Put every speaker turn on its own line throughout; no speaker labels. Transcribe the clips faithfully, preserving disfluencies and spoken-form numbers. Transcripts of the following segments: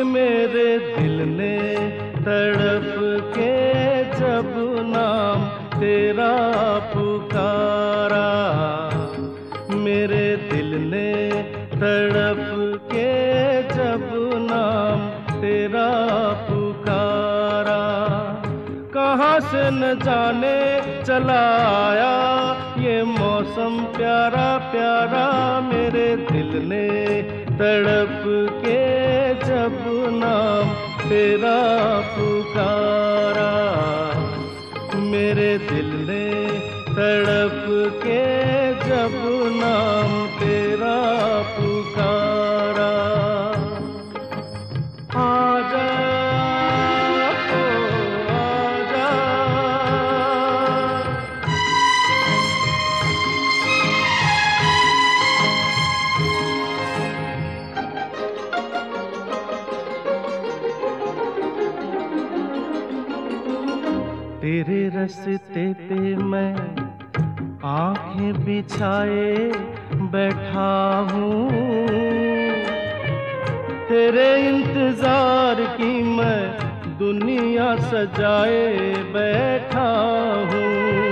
मेरे दिल ने तड़प के जब नाम तेरा पुकारा, मेरे दिल ने तड़प के जब नाम तेरा पुकारा। कहाँ से न जाने चला आया ये मौसम प्यारा प्यारा, मेरे दिल ने तड़प के जब नाम तेरा पुकारा, मेरे दिल ने तड़प के जब नाम तेरा पुकारा। आजा ओ आजा, तेरे रास्ते पे मैं आंखें बिछाए बैठा हूँ, तेरे इंतजार की मैं दुनिया सजाए बैठा हूँ।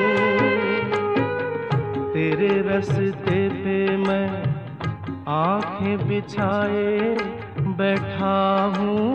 तेरे रास्ते पे मैं आंखें बिछाए बैठा हूँ,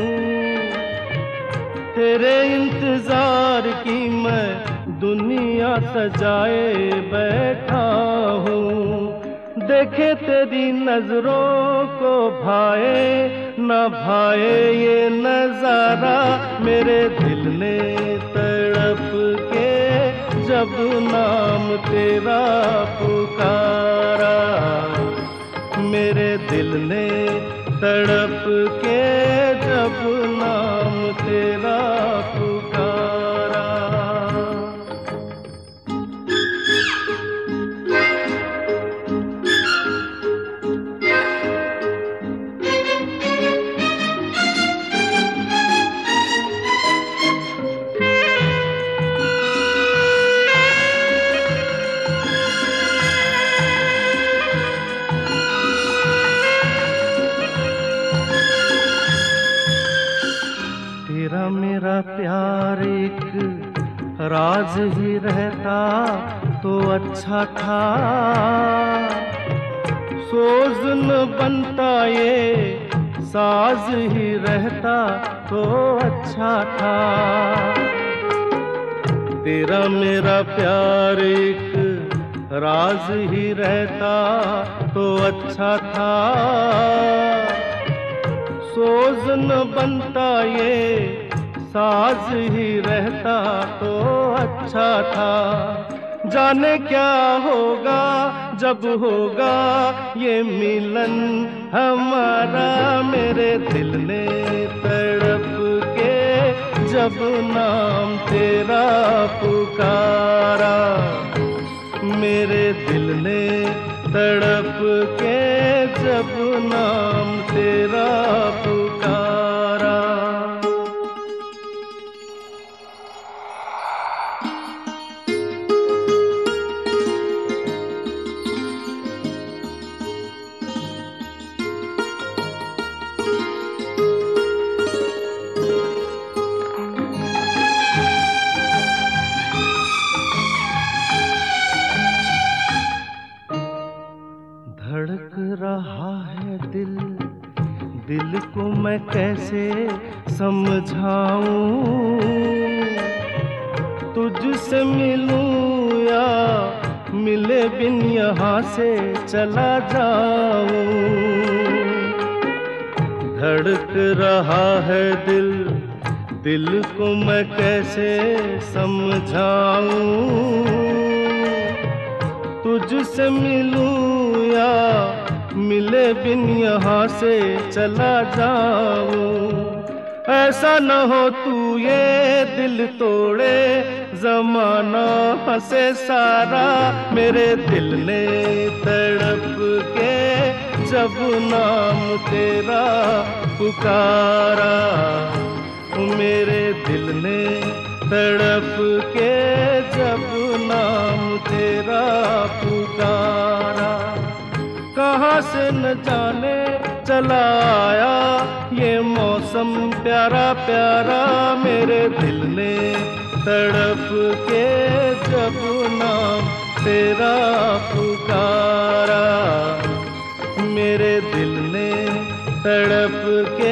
तेरे इंतजार की मैं दुनिया सजाए बैठा हूँ। देखे तेरी नजरों को भाए न भाए ये नजारा, मेरे दिल ने तड़प के जब नाम तेरा पुकारा, मेरे दिल ने तड़प के जब नाम तेरा पुकारा। तेरा मेरा प्यार एक राज ही रहता तो अच्छा था, सोज न बनता ये साज ही रहता तो अच्छा था। तेरा मेरा प्यार एक राज ही रहता तो अच्छा था, सोज न बनता ये साज ही रहता तो अच्छा था। जाने क्या होगा जब होगा ये मिलन हमारा, मेरे दिल ने तड़प के जब नाम तेरा पुकारा, मेरे दिल ने तड़प के जब नाम तेरा पुकारा। धड़क रहा है दिल, दिल को मैं कैसे समझाऊं, तुझसे मिलूं या मिले बिन यहाँ से चला जाऊं। धड़क रहा है दिल, दिल को मैं कैसे समझाऊं, तुझसे मिलूं या मिले बिन यहाँ से चला जाऊं। ऐसा न हो तू ये दिल तोड़े, जमाना हंसे सारा, मेरे दिल ने तड़प के जब नाम तेरा पुकारा, मेरे दिल ने तड़प के जब नाम तेरा पुकारा। कहाँ से न जाने चला आया ये मौसम प्यारा प्यारा, मेरे दिल ने तड़प के जब नाम तेरा पुकारा, मेरे दिल ने तड़प के